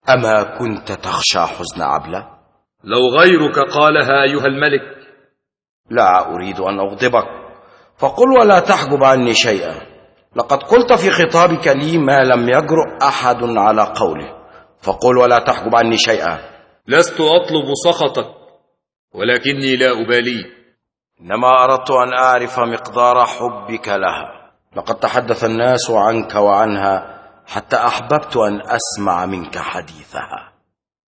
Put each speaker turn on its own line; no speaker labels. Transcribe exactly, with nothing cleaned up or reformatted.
أما كنت تخشى حزن عبلة؟
لو غيرك قالها أيها الملك.
لا أريد أن أغضبك، فقل ولا تحجب عني شيئا. لقد قلت في خطابك لي ما لم يجرؤ أحد على قوله، فقل ولا تحجب عني شيئا.
لست أطلب سخطك، ولكني لا أبالي.
إنما أردت أن أعرف مقدار حبك لها. لقد تحدث الناس عنك وعنها حتى أحببت أن أسمع منك حديثها.